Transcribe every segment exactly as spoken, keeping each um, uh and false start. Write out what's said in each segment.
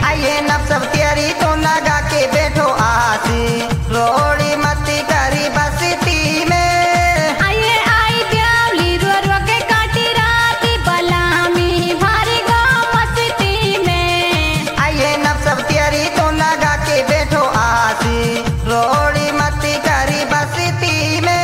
आइए नब सब तैयारी तो लगा के बैठो आसी, रोड़ी मती करी बस्ती में। आइए आई ब्यावली रो रो के काटी राती बलामी भारी गाँव मस्ती में। आइए नब सब तैयारी तो लगा के बैठो आसी, रोड़ी मती करी बस्ती में।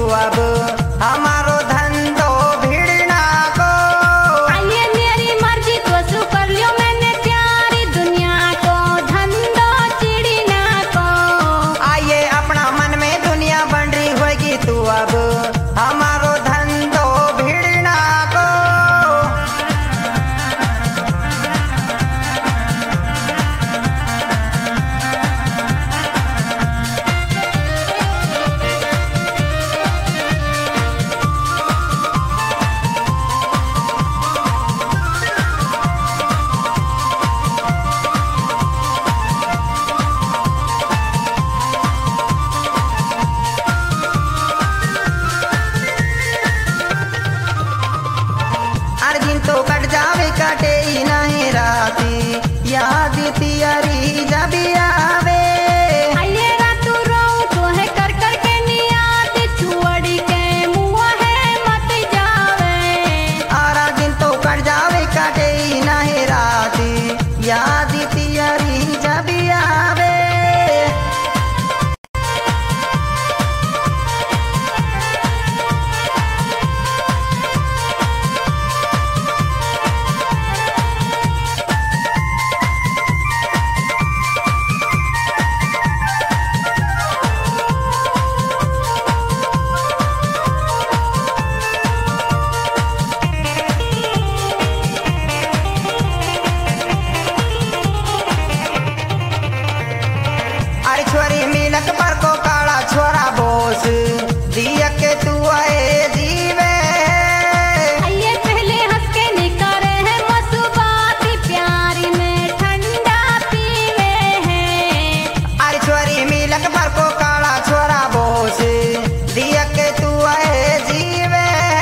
अब हमारो धंधो भिड़ना को। आइए मेरी मर्जी तो सु कर लियो मैंने प्यारी दुनिया को धंधो चिड़ना को। आइए अपना मन में दुनिया बन रही होगी तू अब हमारो धंधो भिड़ना को। अर्जुन तो कट जावे कटे ही नहीं राती याद तियारी जब आवे। आइए रातू रोऊं तो है कर कर के नियात छुअड़ी के मुँह है मत जावे। आरा दिन तो कट जावे कटे ही नहीं राती याद तियारी जब आवे। अरे छोरी मिलक पर को काला छोरा बोस दिया के तू आए जीवे। आइए पहले हंस के निकारे हैं मसुबाती प्यारी में ठंडा पीवे हैं। अरे छोरी मिलक पर को काला छोरा बोस दिया के तू आए जीवे।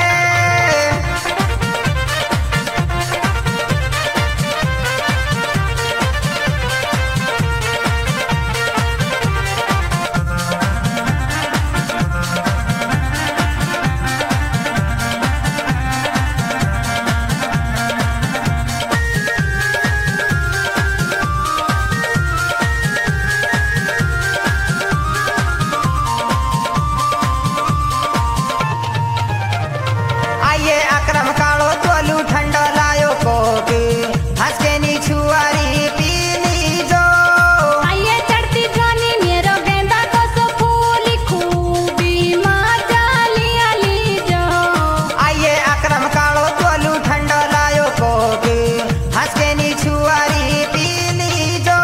आइए अक्रम कालो तोलू ठंडा लायो कोक हंस के नी छुआरी पी लीजो। आइए चढ़ती जानी मेरो गेंदा को सो फूल खूबी मजा लिया लीजो। आइए अक्रम कालो तोलू ठंडा लायो कोक हंस के नी छुआरी पी लीजो।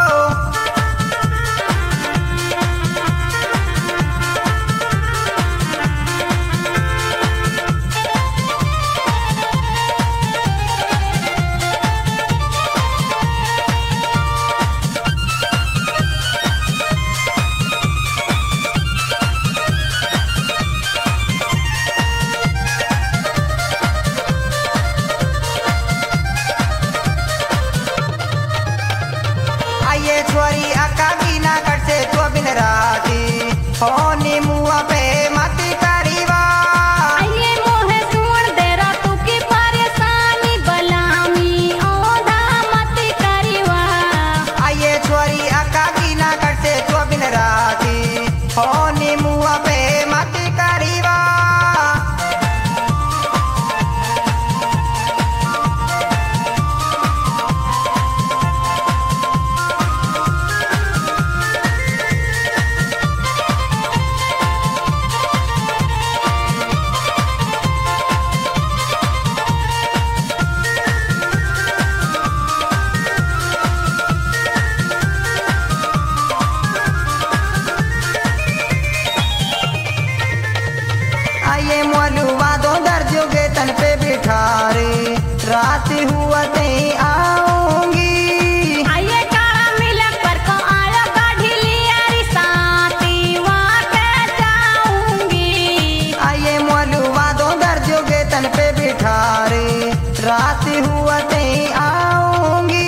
आइए छोरी अका बिना कट से तो बिन राती होनी मुआ पे मत करीवा। आइए मोहे सुन देरा तू की परेशानी बलामी औधा मत करीवा। आइए छोरी अका बिना कट से तो बिन राती होनी मुआ पे मत करीवा। आइए मोलुआ दो दर्जोगे तन पे बिठारे रात हुआ ते आऊंगी। आइए काला मिलक पर को आया गाढ़ी लिया री साथी वहाँ के जाऊंगी। आइए मोलुआ दो दर्जोगे तन पे बिठारे रात हुआ ते आऊंगी।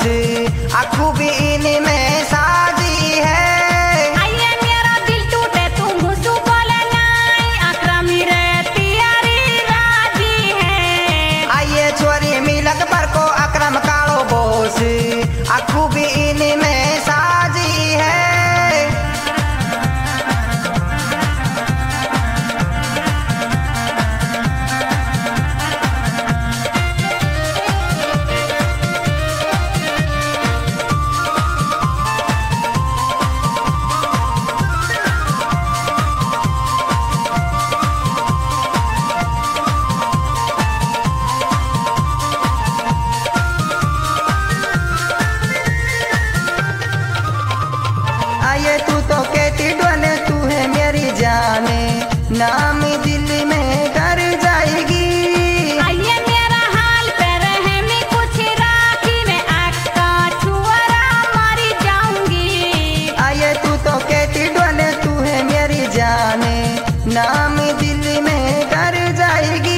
बोस खूबी इनमें साजी है। आइए मेरा दिल टूटे तुम हुसू बोले नहीं, अकरमी रहती यारी राजी है। आइए छोरी मिलक पर को अकरम कालो बोस खूबी इनमें साजी है। आइए तू तो कहती डोले तू है मेरी जाने, नाम दिल में कर जाएगी। आइए मेरा हाल पे रहमी कुछ राखी में आका छुअरा मारी जाऊंगी। आइए तू तो कहती डोले तू है मेरी जाने, नाम दिल में कर जाएगी।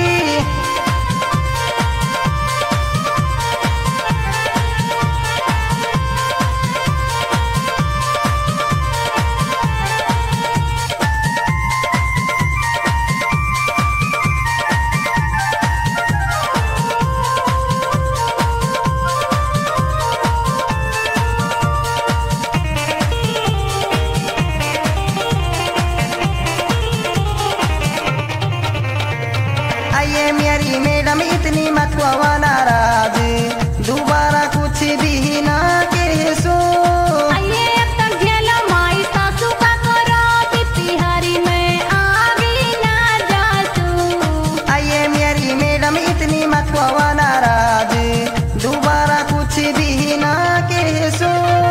आइए मेरी मैडम इतनी मत हुआ नाराज, दोबारा कुछ भी ना कह सो। आइए अब तक झेलो माई सासू का करो, तिहारी में आगी ना जासू। आइए मेरी मैडम इतनी मत हुआ नाराज, दोबारा कुछ भी ना कह सो।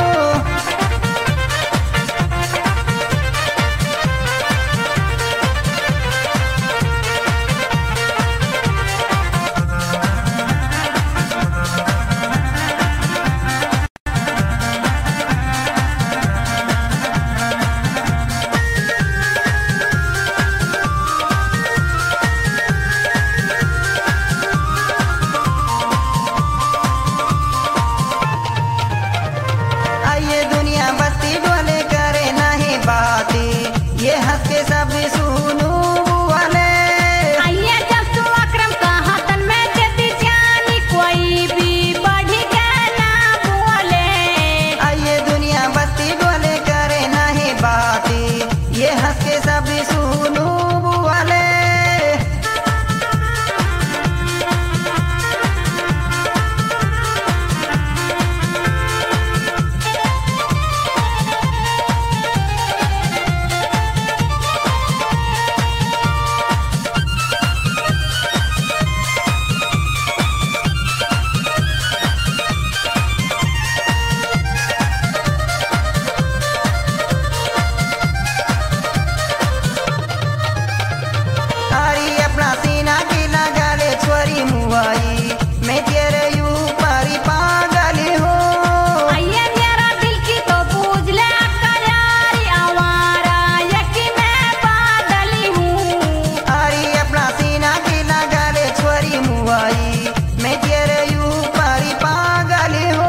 आइए दुनिया बस्ती डोले करे नहीं बातें, ये हंस के सब सुनू वाले। आइए जब तू अकरम का हाथन में देती जानी, कोई भी बढ़ी के ना बोले। आइए दुनिया बस्ती डोले करे नहीं बातें, ये हंस के सब सुनू वाले। आरी अपना सीना की लगा ले छोरी मुआई, मैं तेरे ऊपर ही पागल हूँ। आइए मेरा दिल की तो पूछ ले कयारी, आवारा यकी मैं बादली हूँ। आरी अपना सीना की लगा ले छोरी मुआई, मैं तेरे ऊपर ही पागल हूँ।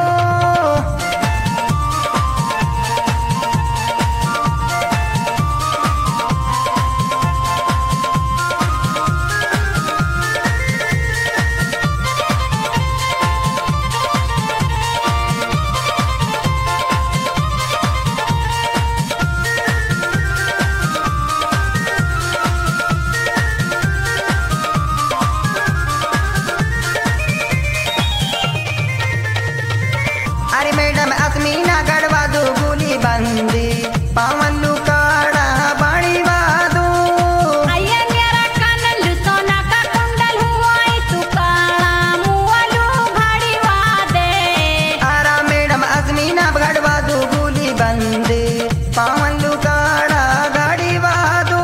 अरे मैडम असमीना गढ़वा दो गोली बंदी, पावन लुकाड़ा बाड़ी वादो। आइए मेरा कानल सोना का कुंडल हुआ, तू काला मुआलू घड़ी वादे। आरा मैडम असमीना गढ़वा दो गोली बंदी, पावन लुकाड़ा गाड़ी वादो।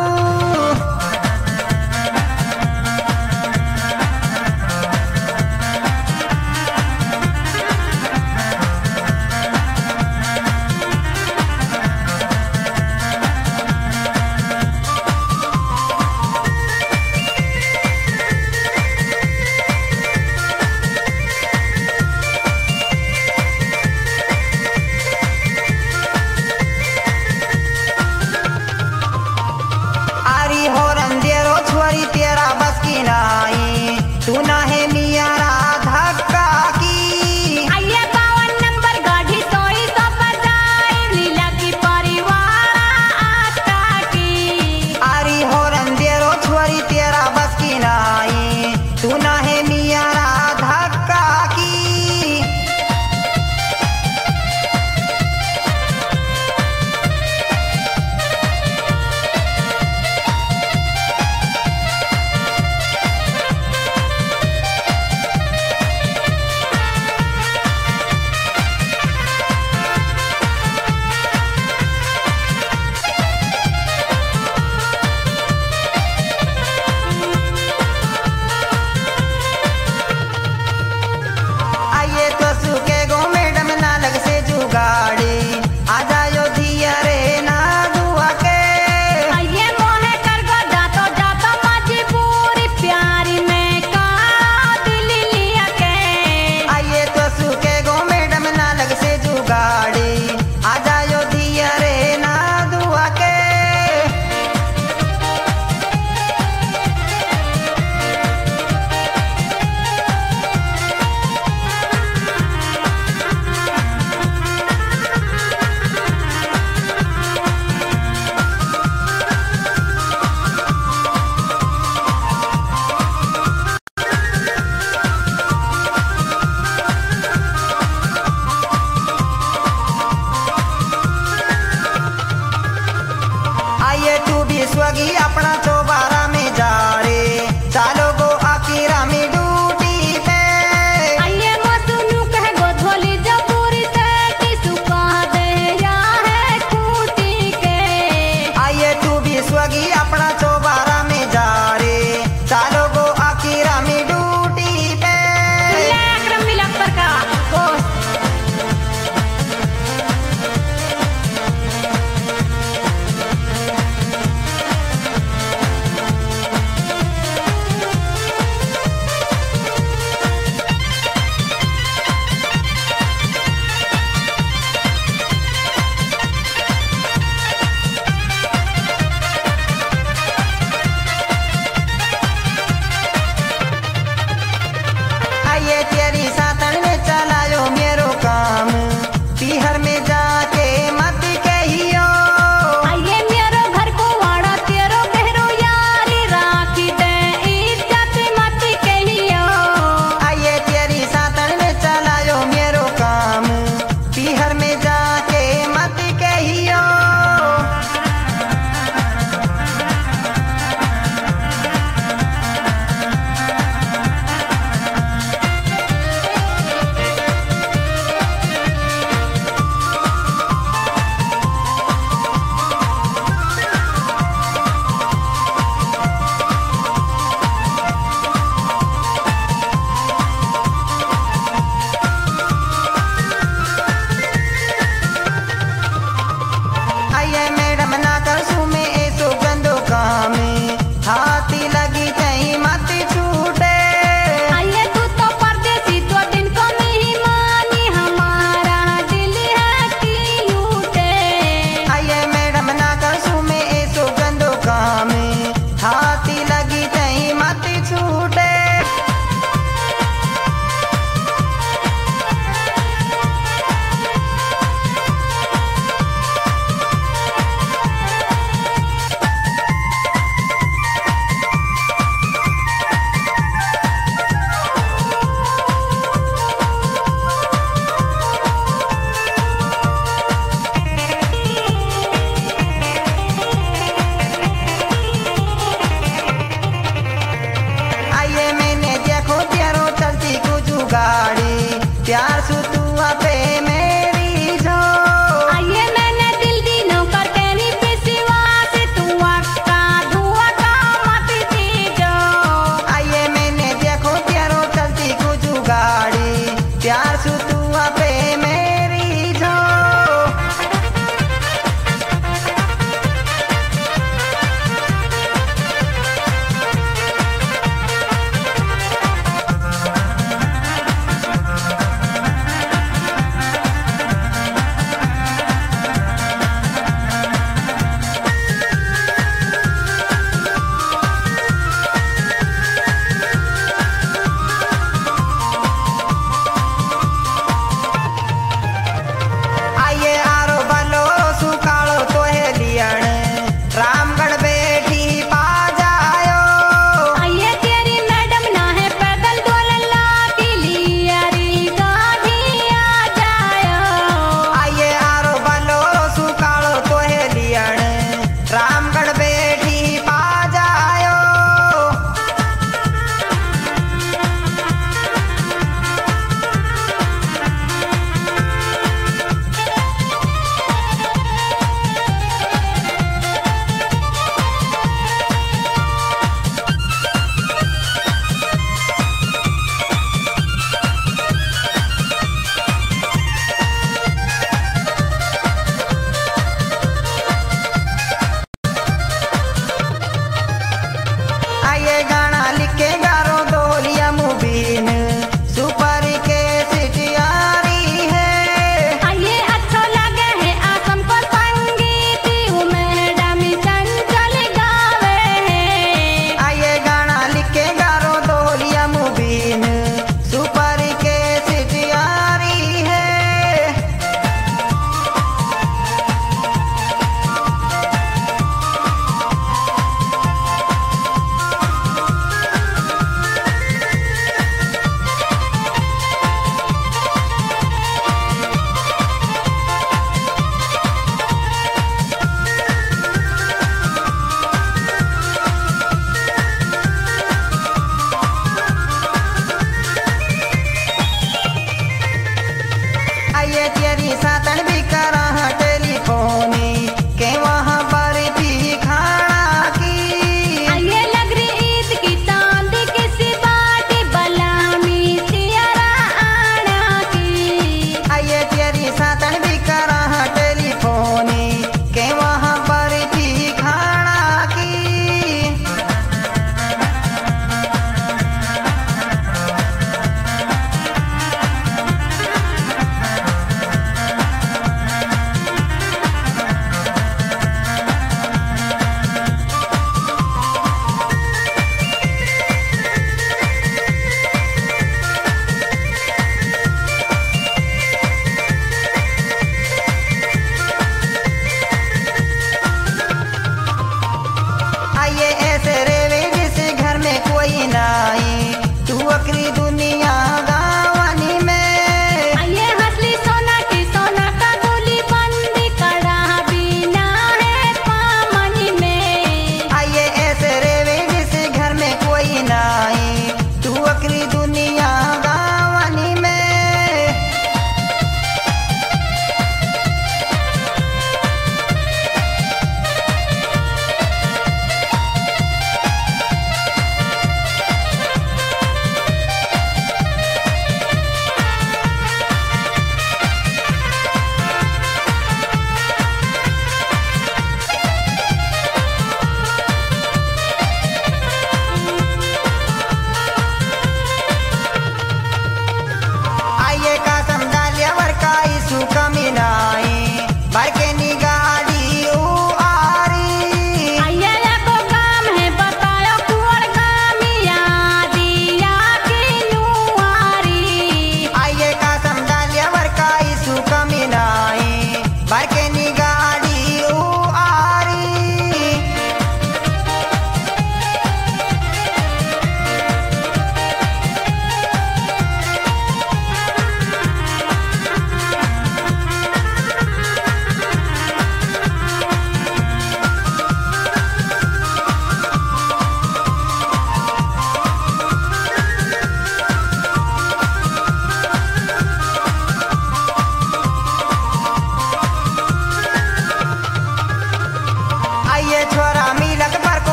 सातन भी करा टेलीफोन